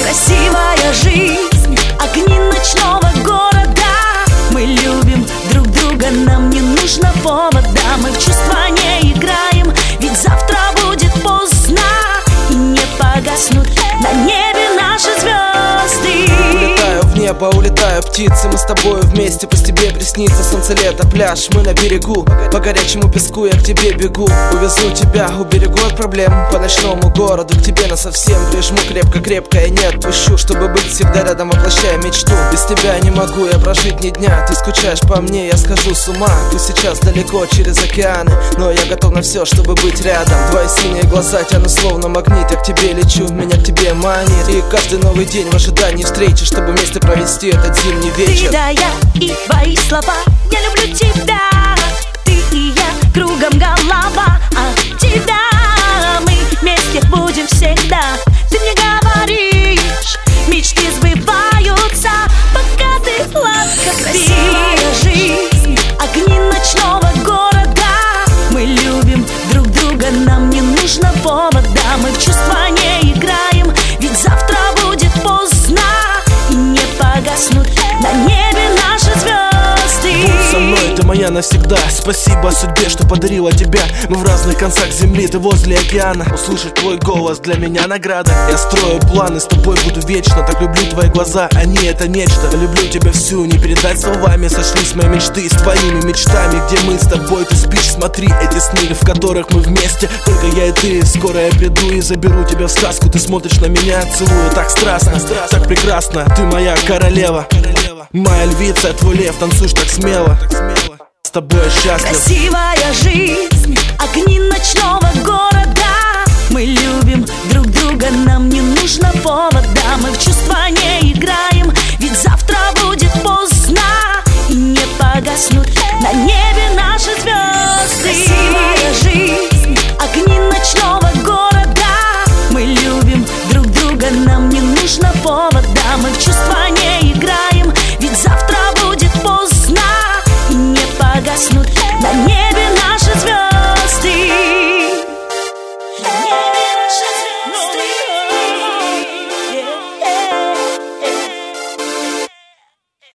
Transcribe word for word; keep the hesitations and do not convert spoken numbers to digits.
Красивая жизнь, огни ночного города. Мы любим друг друга, нам не нужно повода. Мы в чувства не играем, ведь завтра будет поздно, и не погаснут на небе наши звезды. Улетаю в небо, улетаю птицы. Мы с тобой вместе, пусть тебе приснится солнце, лето, пляж. Мы на берегу, по горячему песку я к тебе бегу. Увезу тебя, уберегу от проблем. По ночному городу к тебе насовсем прижму крепко-крепко и не отпущу, чтобы быть всегда рядом, воплощая мечту. Без тебя не могу я прожить ни дня. Ты скучаешь по мне, я схожу с ума. Ты сейчас далеко, через океаны, но я готов на все, чтобы быть рядом. Твои синие глаза тянут словно магнит. Я к тебе лечу, меня к тебе манит. И каждый новый день в ожидании встречи, чтобы вместе провести этот зимний вечер. Ты да я и твои слова, я люблю тебя. Ты и я, кругом голова, а тебя мы вместе будем всегда. Ты мне говоришь, мечты сбываются, пока ты сладко спишь. Красивая жизнь, огни ночного города. Мы любим друг друга, нам не нужно повода. Мы в чувства не играем, ведь завтра будет поздно, и не погаснут на небе наши звезды. Будь со мной, ты моя навсегда. Спасибо судьбе, что подарила тебя. Мы в разных концах земли, ты возле океана. Услышать твой голос для меня награда. Я строю планы, с тобой буду вечно. Так люблю твои глаза, они это нечто. Люблю тебя всю, не передать словами. Сошлись мои мечты с твоими мечтами. Где мы с тобой, ты спишь, смотри эти сны, в которых мы вместе, только я и ты. Скоро я приду и заберу тебя в сказку. Ты смотришь на меня, целую так страстно, так прекрасно. Ты моя королева, моя львица, твой лев, танцуешь так смело. С тобой я счастлив. Красивая жизнь, огни ночного города.